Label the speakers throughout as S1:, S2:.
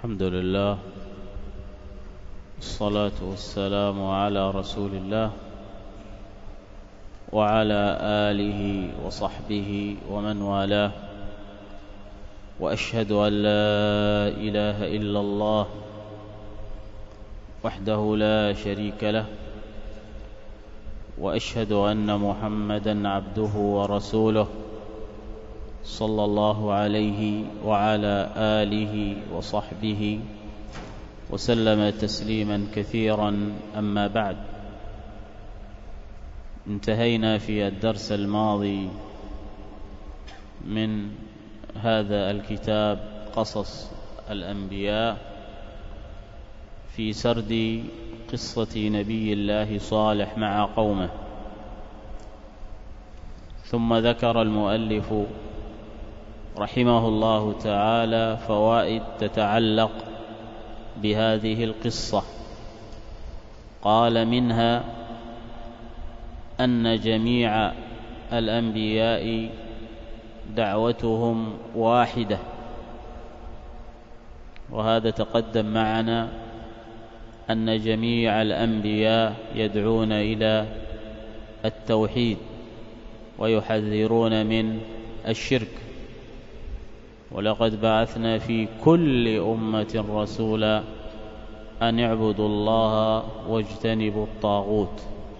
S1: الحمد لله، الصلاة والسلام على رسول الله وعلى آله وصحبه ومن والاه، وأشهد أن لا إله إلا الله وحده لا شريك له، وأشهد أن محمدًا عبده ورسوله صلى الله عليه وعلى آله وصحبه وسلم تسليما كثيرا. أما بعد، انتهينا في الدرس الماضي من هذا الكتاب قصص الأنبياء في سرد قصة نبي الله صالح مع قومه، ثم ذكر المؤلف رحمه الله تعالى فوائد تتعلق بهذه القصة. قال: منها أن جميع الأنبياء دعوتهم واحدة، وهذا تقدم معنا أن جميع الأنبياء يدعون إلى التوحيد ويحذرون من الشرك، ولقد بعثنا في كل أمة رسولا أن اعبدوا الله واجتنبوا الطاغوت.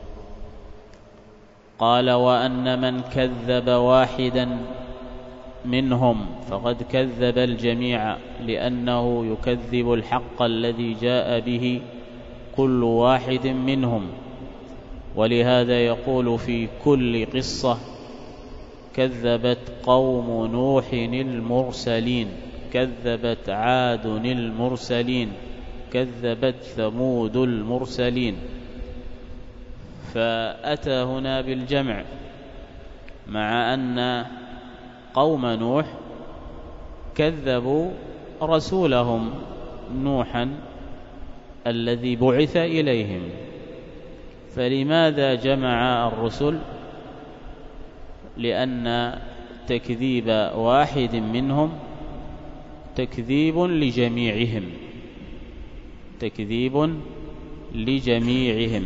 S1: قال: وأن من كذب واحدا منهم فقد كذب الجميع، لأنه يكذب الحق الذي جاء به كل واحد منهم، ولهذا يقول في كل قصة: كذبت قوم نوح المرسلين، كذبت عاد المرسلين، كذبت ثمود المرسلين. فأتى هنا بالجمع، مع أن قوم نوح كذبوا رسولهم نوحا الذي بعث إليهم، فلماذا جمع الرسل؟ لأن تكذيب واحد منهم تكذيب لجميعهم، تكذيب لجميعهم،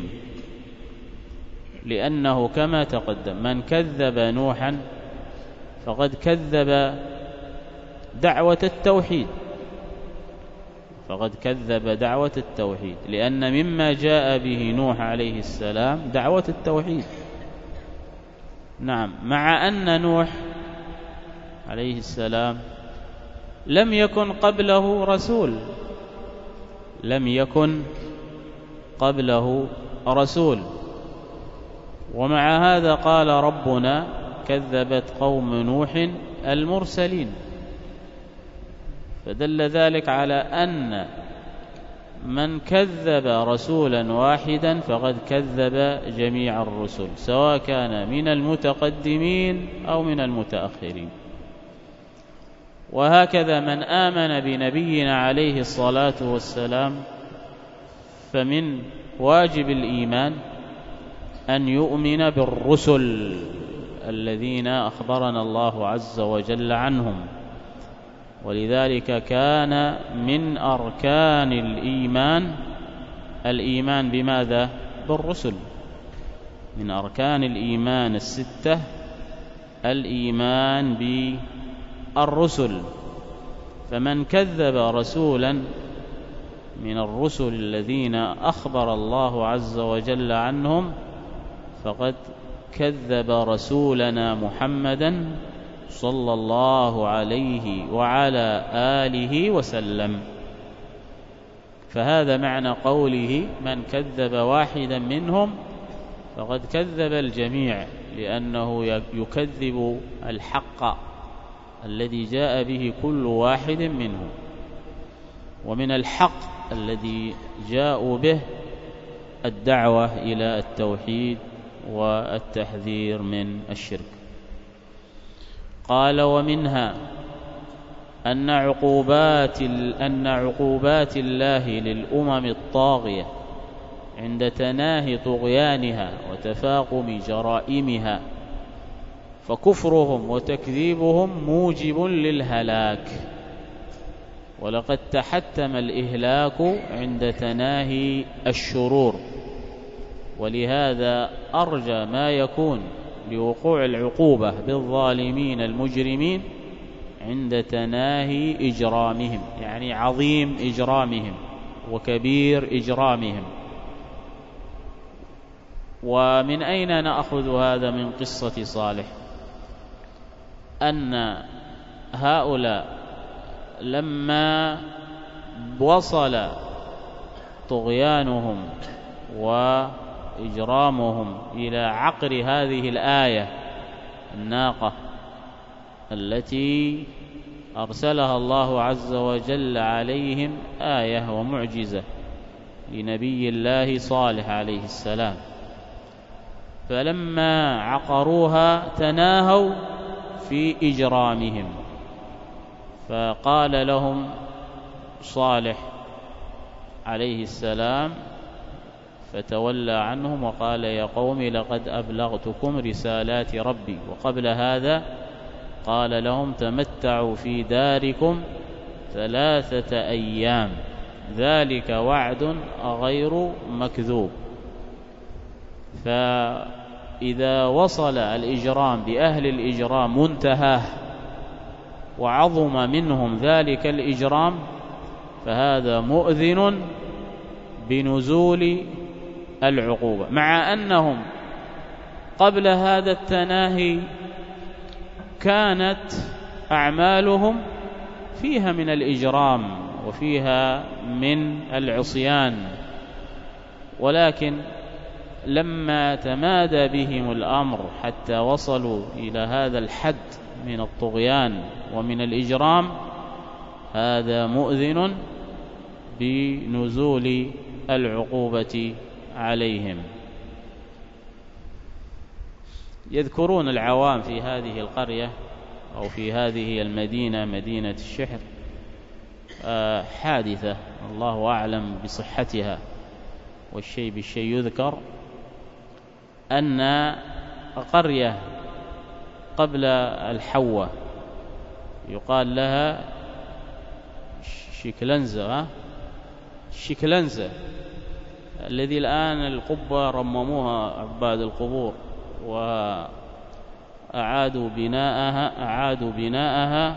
S1: لأنه كما تقدم من كذب نوحا فقد كذب دعوة التوحيد، فقد كذب دعوة التوحيد، لأن مما جاء به نوح عليه السلام دعوة التوحيد. نعم، مع أن نوح عليه السلام لم يكن قبله رسول، لم يكن قبله رسول، ومع هذا قال ربنا: كذبت قوم نوح المرسلين. فدل ذلك على أن من كذب رسولا واحدا فقد كذب جميع الرسل، سواء كان من المتقدمين أو من المتأخرين. وهكذا من آمن بنبينا عليه الصلاة والسلام فمن واجب الإيمان أن يؤمن بالرسل الذين أخبرنا الله عز وجل عنهم، ولذلك كان من أركان الإيمان بماذا؟ بالرسل. من أركان الإيمان الستة الإيمان بالرسل، فمن كذب رسولا من الرسل الذين أخبر الله عز وجل عنهم فقد كذب رسولنا محمدا صلى الله عليه وعلى آله وسلم. فهذا معنى قوله: من كذب واحدا منهم فقد كذب الجميع، لأنه يكذب الحق الذي جاء به كل واحد منهم. ومن الحق الذي جاءوا به الدعوة إلى التوحيد والتحذير من الشرك. قال: ومنها أن عقوبات الله للأمم الطاغية عند تناهي طغيانها وتفاقم جرائمها، فكفرهم وتكذيبهم موجب للهلاك، ولقد تحتم الإهلاك عند تناهي الشرور، ولهذا أرجى ما يكون لوقوع العقوبة بالظالمين المجرمين عند تناهي إجرامهم، يعني عظيم إجرامهم وكبير إجرامهم. ومن أين نأخذ هذا؟ من قصة صالح، أن هؤلاء لما وصل طغيانهم وإجرامهم إلى عقر هذه الآية الناقة التي أرسلها الله عز وجل عليهم آية ومعجزة لنبي الله صالح عليه السلام، فلما عقروها تناهوا في إجرامهم، فقال لهم صالح عليه السلام فتولى عنهم وقال يا قوم لقد أبلغتكم رسالات ربي. وقبل هذا قال لهم تمتعوا في داركم 3 أيام ذلك وعد غير مكذوب. فإذا وصل الإجرام بأهل الإجرام منتهاه وعظم منهم ذلك الإجرام، فهذا مؤذن بنزول العقوبة، مع أنهم قبل هذا التناهي كانت أعمالهم فيها من الإجرام وفيها من العصيان، ولكن لما تمادى بهم الأمر حتى وصلوا إلى هذا الحد من الطغيان ومن الإجرام، هذا مؤذن بنزول العقوبة عليهم. يذكرون العوام في هذه القرية أو في هذه المدينة، مدينة الشحر، حادثة الله أعلم بصحتها، والشيء بالشيء يذكر، أن قرية قبل الحوة يقال لها شكلنزة الذي الآن القبة رمموها عباد القبور وأعادوا بناءها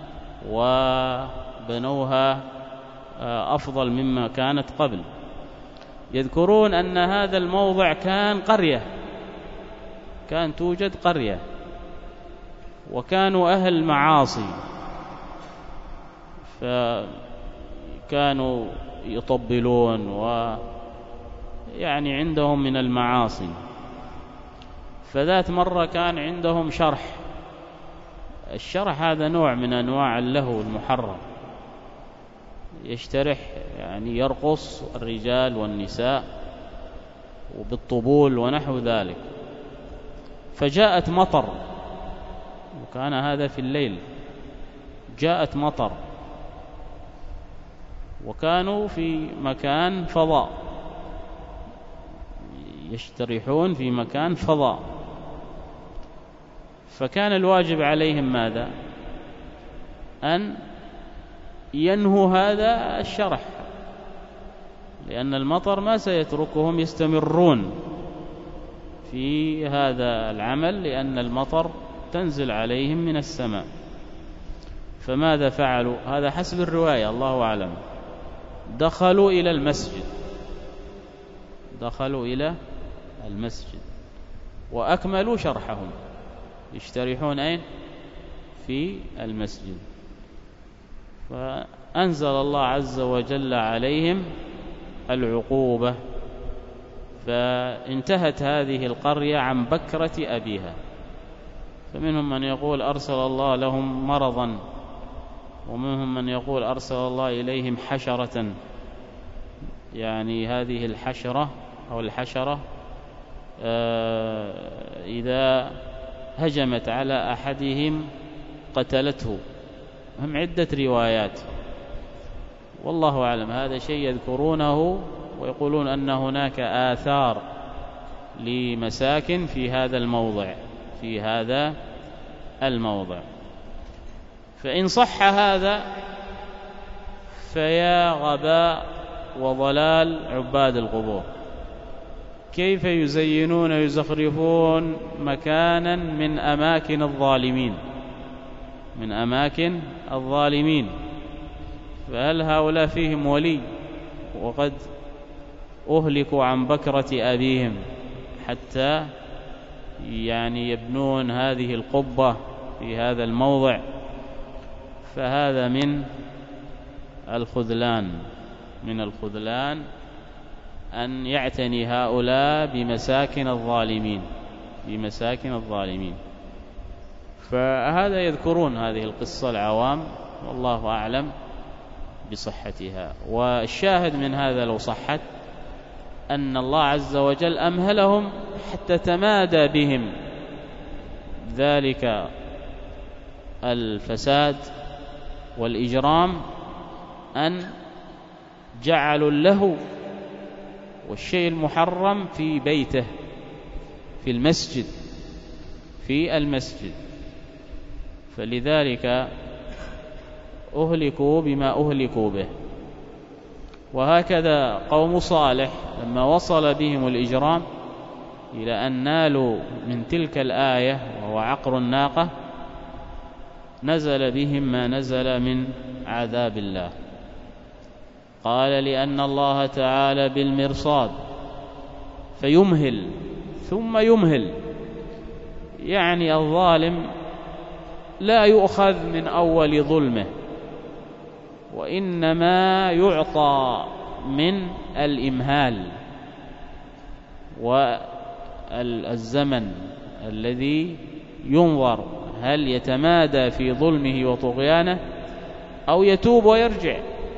S1: وبنوها أفضل مما كانت قبل. يذكرون أن هذا الموضع كان قرية، كان توجد قرية، وكانوا أهل معاصي، فكانوا يطبلون ويعني عندهم من المعاصي. فذات مرة كان عندهم شرح، الشرح هذا نوع من أنواع اللهو المحرم، يشترح يعني يرقص الرجال والنساء وبالطبول ونحو ذلك. فجاءت مطر، وكان هذا في الليل، جاءت مطر، وكانوا في مكان فضاء، يشترحون في مكان فضاء. فكان الواجب عليهم ماذا؟ أن ينهوا هذا الشرح، لأن المطر ما سيتركهم يستمرون في هذا العمل، لأن المطر تنزل عليهم من السماء. فماذا فعلوا؟ هذا حسب الرواية الله أعلم. دخلوا إلى المسجد وأكملوا شرحهم، يشترحون أين؟ في المسجد. فأنزل الله عز وجل عليهم العقوبة، فانتهت هذه القرية عن بكرة أبيها. فمنهم من يقول أرسل الله لهم مرضا، ومنهم من يقول أرسل الله إليهم حشرة، يعني هذه الحشرة أو الحشرة إذا هجمت على أحدهم قتلته. هم عدة روايات والله أعلم، هذا شيء يذكرونه ويقولون أن هناك آثار لمساكن في هذا الموضع. فإن صح هذا فيا غباء وضلال عباد القبور، كيف يزينون ويزخرفون مكانا من أماكن الظالمين، فهل هؤلاء فيهم ولي؟ وقد أهلكوا عن بكرة أبيهم حتى يبنون هذه القبة في هذا الموضع. فهذا من الخذلان أن يعتني هؤلاء بمساكن الظالمين. فهذا يذكرون هذه القصة العوام، والله أعلم بصحتها. والشاهد من هذا لو صحت أن الله عز وجل أمهلهم حتى تمادى بهم ذلك الفساد والإجرام، أن جعلوا اللهو والشيء المحرم في بيته في المسجد، فلذلك أهلكوا بما أهلكوا به. وهكذا قوم صالح لما وصل بهم الإجرام إلى أن نالوا من تلك الآية وهو عقر الناقة، نزل بهم ما نزل من عذاب الله. قال لأن الله تعالى بالمرصاد فيمهل ثم يمهل، يعني الظالم لا يؤخذ من أول ظلمه، وإنما يعطى من الإمهال والزمن الذي ينظر هل يتمادى في ظلمه وطغيانه أو يتوب ويرجع.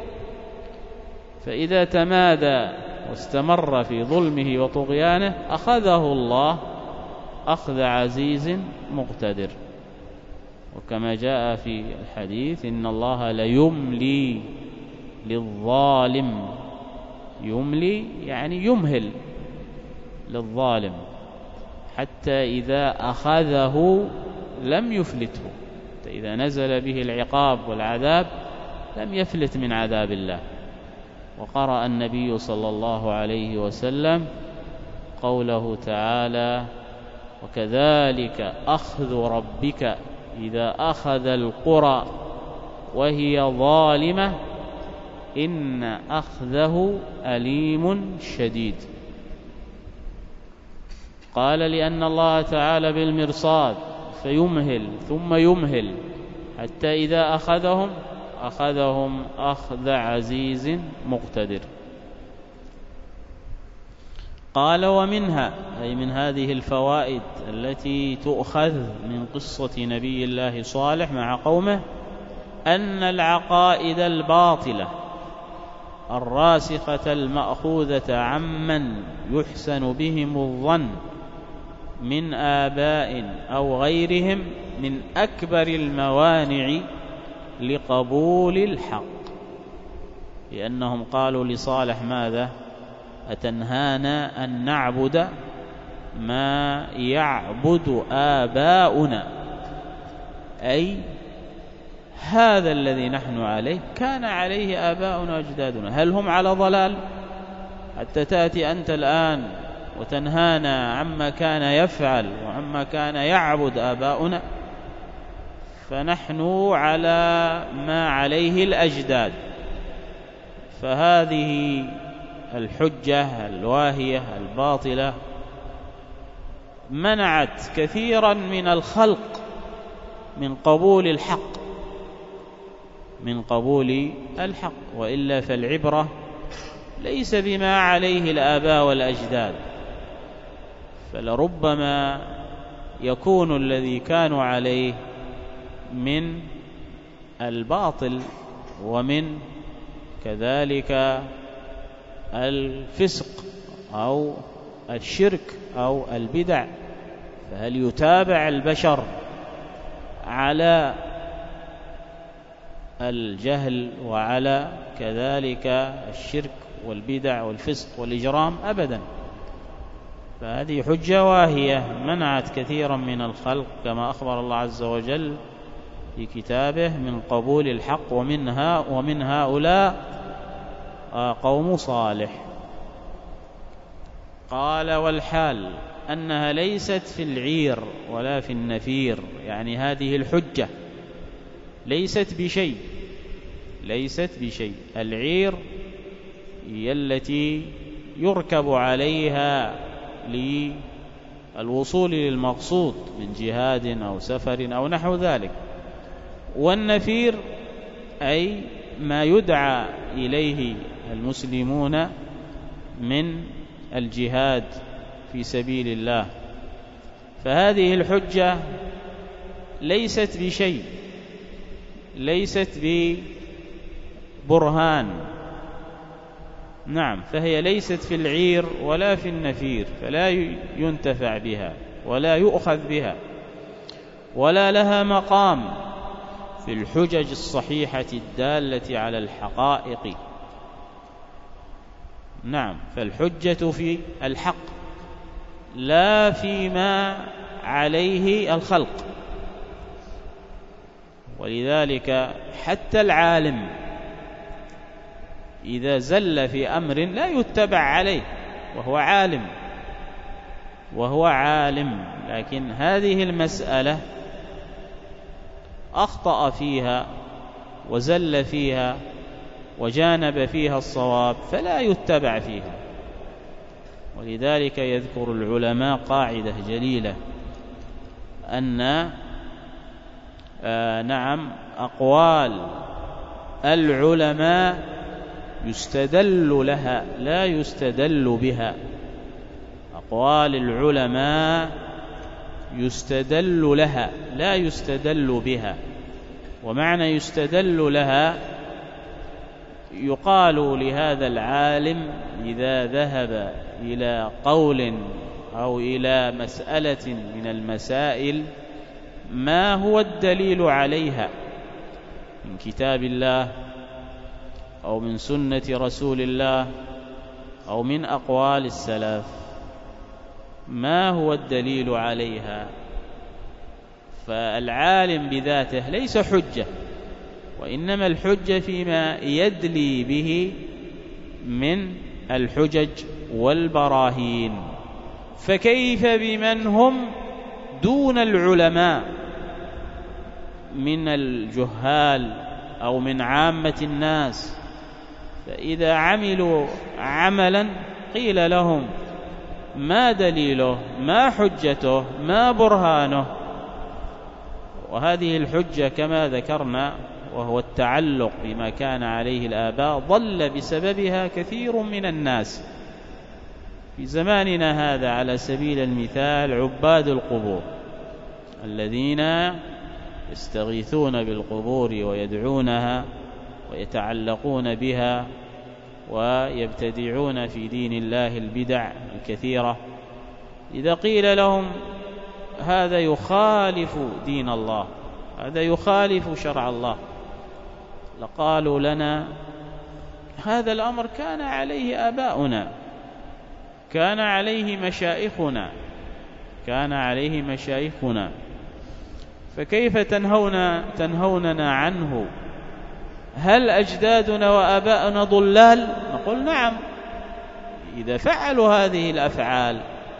S1: فإذا تمادى واستمر في ظلمه وطغيانه أخذه الله أخذ عزيز مقتدر، وكما جاء في الحديث إن الله ليملي للظالم، يملي يعني يمهل للظالم حتى إذا أخذه لم يفلته، إذا نزل به العقاب والعذاب لم يفلت من عذاب الله. وقرأ النبي صلى الله عليه وسلم قوله تعالى: وكذلك أخذ ربك إذا أخذ القرى وهي ظالمة إن أخذه أليم شديد. قال لأن الله تعالى بالمرصاد فيمهل ثم يمهل حتى إذا أخذهم أخذ عزيز مقتدر. قال: ومنها، أي من هذه الفوائد التي تؤخذ من قصة نبي الله صالح مع قومه، أن العقائد الباطلة الراسخة المأخوذة عمن يحسن بهم الظن من آباء أو غيرهم من أكبر الموانع لقبول الحق، لأنهم قالوا لصالح ماذا؟ أتنهانا أن نعبد ما يعبد آباؤنا، أي هذا الذي نحن عليه كان عليه آباؤنا وأجدادنا، هل هم على ضلال حتى تأتي أنت الآن وتنهانا عما كان يفعل وعما كان يعبد آباؤنا؟ فنحن على ما عليه الأجداد. فهذه الحجة الواهية الباطلة منعت كثيرا من الخلق من قبول الحق، وإلا فالعبرة ليس بما عليه الآباء والأجداد، فلربما يكون الذي كانوا عليه من الباطل ومن كذلك الفسق أو الشرك أو البدع، فهل يتابع البشر على الجهل وعلى كذلك الشرك والبدع والفسق والإجرام؟ أبدا. فهذه حجة واهية منعت كثيرا من الخلق، كما أخبر الله عز وجل في كتابه من قبول الحق، ومن هؤلاء قوم صالح. قال: والحال أنها ليست في العير ولا في النفير، يعني هذه الحجة ليست بشيء. العير هي التي يركب عليها للوصول للمقصود من جهاد أو سفر أو نحو ذلك، والنفير أي ما يدعى إليه المسلمون من الجهاد في سبيل الله. فهذه الحجة ليست بشيء، ليست ببرهان. نعم، فهي ليست في العير ولا في النفير، فلا ينتفع بها ولا يؤخذ بها، ولا لها مقام في الحجج الصحيحة الدالة على الحقائق. نعم، فالحجة في الحق لا فيما عليه الخلق. ولذلك حتى العالم إذا زل في أمر لا يتبع عليه وهو عالم، لكن هذه المسألة أخطأ فيها وزل فيها وجانب فيها الصواب، فلا يتبع فيها. ولذلك يذكر العلماء قاعدة جليلة، أن أقوال العلماء يستدل لها لا يستدل بها. أقوال العلماء يستدل لها لا يستدل بها. ومعنى يستدل لها، يقال لهذا العالم إذا ذهب إلى قول أو إلى مسألة من المسائل ما هو الدليل عليها من كتاب الله أو من سنة رسول الله أو من أقوال السلف، ما هو الدليل عليها؟ فالعالم بذاته ليس حجة، وإنما الحجة فيما يدلي به من الحجج والبراهين. فكيف بمن هم دون العلماء من الجهال أو من عامة الناس؟ فإذا عملوا عملا قيل لهم ما دليله، ما حجته، ما برهانه. وهذه الحجة كما ذكرنا وهو التعلق بما كان عليه الآباء، ضل بسببها كثير من الناس في زماننا هذا. على سبيل المثال عباد القبور الذين يستغيثون بالقبور ويدعونها ويتعلقون بها ويبتدعون في دين الله البدع الكثيرة، إذا قيل لهم هذا يخالف دين الله، هذا يخالف شرع الله، لقالوا لنا هذا الأمر كان عليه آباؤنا، كان عليه مشايخنا، فكيف تنهوننا عنه؟ هل أجدادنا وآباؤنا ضلال؟ نقول نعم، إذا فعلوا هذه الأفعال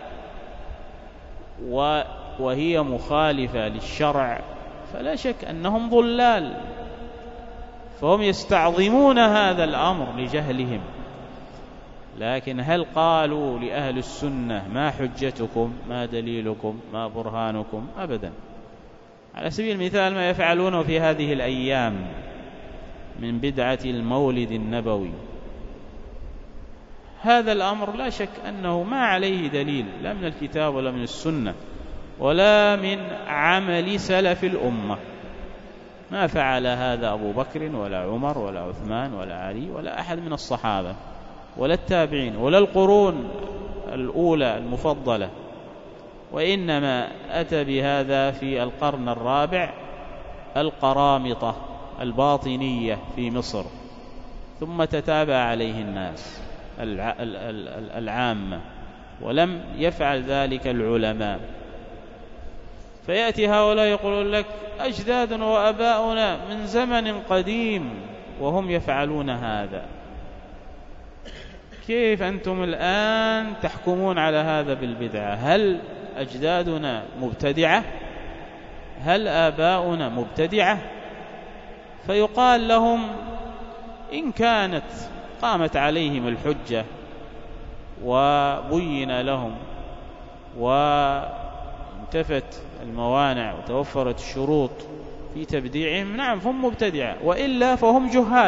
S1: وهي مخالفة للشرع فلا شك أنهم ضلال، فهم يستعظمون هذا الأمر لجهلهم. لكن هل قالوا لأهل السنة ما حجتكم، ما دليلكم، ما برهانكم؟ أبدا. على سبيل المثال ما يفعلونه في هذه الأيام من بدعة المولد النبوي، هذا الأمر لا شك أنه ما عليه دليل، لا من الكتاب ولا من السنة ولا من عمل سلف الأمة. ما فعل هذا أبو بكر ولا عمر ولا عثمان ولا علي ولا أحد من الصحابة ولا التابعين ولا القرون الأولى المفضلة، وإنما أتى بهذا في القرن الرابع القرامطة الباطنية في مصر، ثم تتابع عليه الناس العامة، ولم يفعل ذلك العلماء. فيأتي هؤلاء يقولون لك أجدادنا وأباؤنا من زمن قديم وهم يفعلون هذا، كيف أنتم الآن تحكمون على هذا بالبدعة؟ هل أجدادنا مبتدعة؟ هل آباؤنا مبتدعة؟ فيقال لهم إن كانت قامت عليهم الحجة وبين لهم وانتفت الموانع وتوفرت الشروط في تبديعهم، نعم هم مبتدعة، وإلا فهم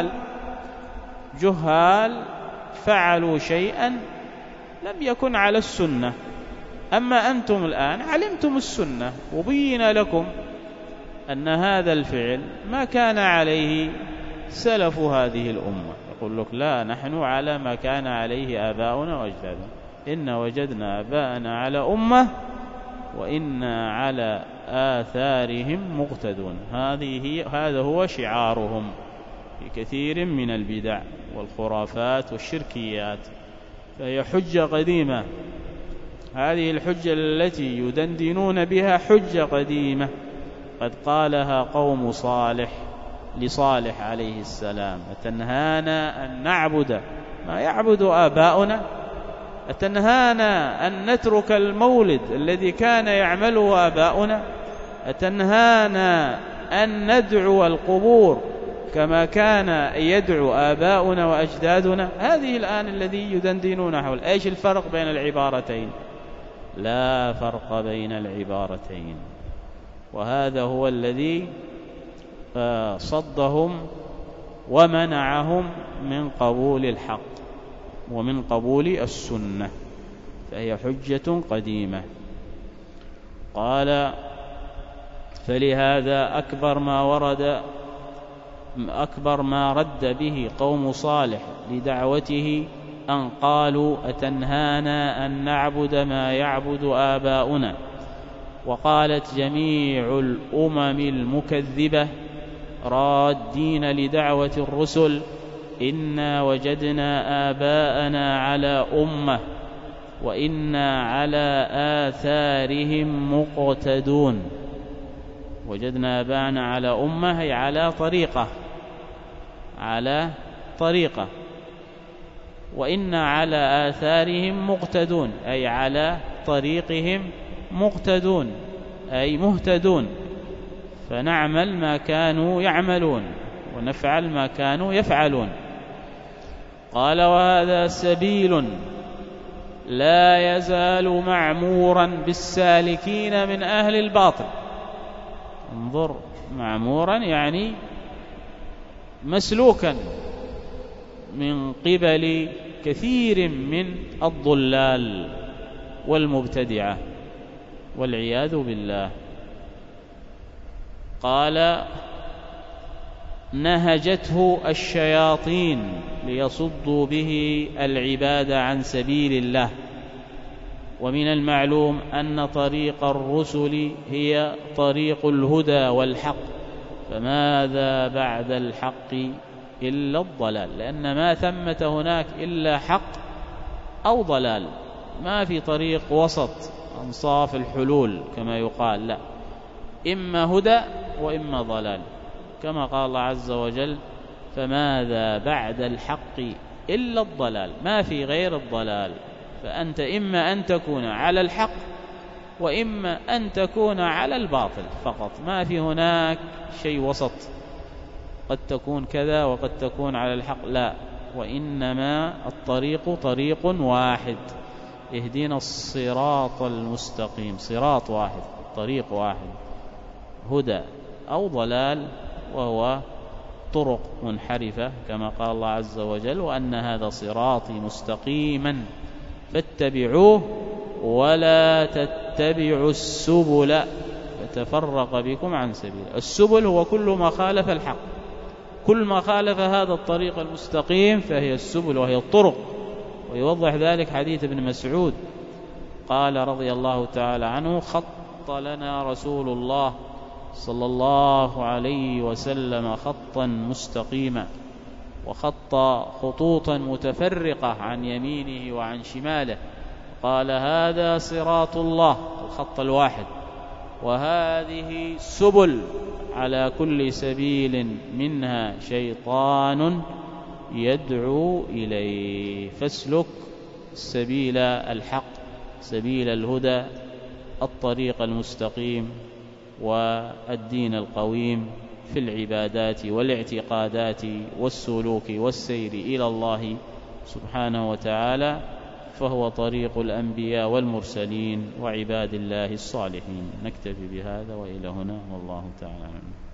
S1: جهال فعلوا شيئا لم يكن على السنة. أما أنتم الآن علمتم السنة وبين لكم أن هذا الفعل ما كان عليه سلف هذه الأمة، يقول لك لا، نحن على ما كان عليه آباؤنا وأجدادنا، إن وجدنا آباءنا على أمة وإنا على آثارهم مقتدون. هذا هو شعارهم في كثير من البدع والخرافات والشركيات، فهي حجة قديمة. هذه الحجة التي يدندنون بها حجة قديمة قد قالها قوم صالح لصالح عليه السلام: أتنهانا أن نعبد ما يعبد آباؤنا؟ أتنهانا أن نترك المولد الذي كان يعمله آباؤنا؟ أتنهانا أن ندعو القبور كما كان يدعو آباؤنا وأجدادنا؟ هذه الآن الذي يدندنون حول. إيش الفرق بين العبارتين؟ لا فرق بين العبارتين، وهذا هو الذي صدهم ومنعهم من قبول الحق ومن قبول السنة، فهي حجة قديمة. قال: فلهذا أكبر ما رد به قوم صالح لدعوته أن قالوا: أتنهانا أن نعبد ما يعبد آباؤنا. وقالت جميع الأمم المكذبة رادين لدعوة الرسل: إنا وجدنا آباءنا على أمة وإنا على آثارهم مقتدون. وجدنا آباءنا على أمة هي على طريقة، وإنا على آثارهم مقتدون أي على طريقهم مقتدون أي مهتدون، فنعمل ما كانوا يعملون ونفعل ما كانوا يفعلون. قال: وهذا سبيل لا يزال معمورا بالسالكين من أهل الباطل. انظر، معمورا يعني مسلوكا من قبل كثير من الضلال والمبتدعة والعياذ بالله. قال: نهجته الشياطين ليصدوا به العباد عن سبيل الله. ومن المعلوم أن طريق الرسل هي طريق الهدى والحق، فماذا بعد الحق إلا الضلال، لأن ما ثمة هناك إلا حق أو ضلال، ما في طريق وسط أنصاف الحلول كما يقال، لا، إما هدى وإما ضلال، كما قال الله عز وجل: فماذا بعد الحق إلا الضلال، ما في غير الضلال. فأنت إما أن تكون على الحق وإما أن تكون على الباطل فقط، ما في هناك شيء وسط، قد تكون كذا وقد تكون على الحق، لا، وإنما الطريق طريق واحد. اهدنا الصراط المستقيم، صراط واحد، طريق واحد، هدى أو ضلال، وهو طرق منحرفة كما قال الله عز وجل: وأن هذا صراطي مستقيما فاتبعوه ولا تتبعوا السبل فتفرق بكم عن سبيله. السبل هو كل ما خالف الحق، كل ما خالف هذا الطريق المستقيم فهي السبل وهي الطرق. ويوضح ذلك حديث ابن مسعود قال رضي الله تعالى عنه: خط لنا رسول الله صلى الله عليه وسلم خطا مستقيما، وخط خطوطا متفرقة عن يمينه وعن شماله، قال: هذا صراط الله، الخط الواحد، وهذه سبل على كل سبيل منها شيطان يدعو إليه، فاسلك سبيل الحق، سبيل الهدى، الطريق المستقيم والدين القويم في العبادات والاعتقادات والسلوك والسير إلى الله سبحانه وتعالى، فهو طريق الأنبياء والمرسلين وعباد الله الصالحين. نكتفي بهذا وإلى هنا، والله تعالى أعلم.